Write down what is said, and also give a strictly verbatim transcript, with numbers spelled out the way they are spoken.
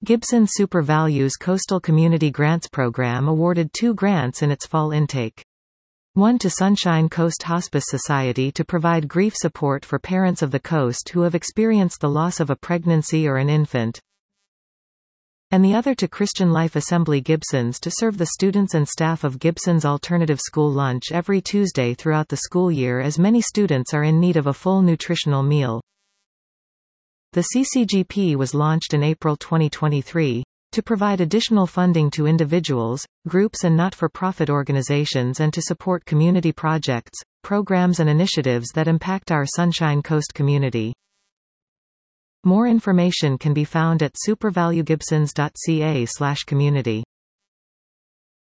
Gibson SuperValues Coastal Community Grants Program awarded two grants in its fall intake. One to Sunshine Coast Hospice Society to provide grief support for parents of the coast who have experienced the loss of a pregnancy or an infant, and the other to Christian Life Assembly Gibsons to serve the students and staff of Gibson's Alternative School Lunch every Tuesday throughout the school year, as many students are in need of a full nutritional meal. The C C G P was launched in April twenty twenty-three to provide additional funding to individuals, groups and not-for-profit organizations and to support community projects, programs and initiatives that impact our Sunshine Coast community. More information can be found at supervaluegibsons dot c a slash community.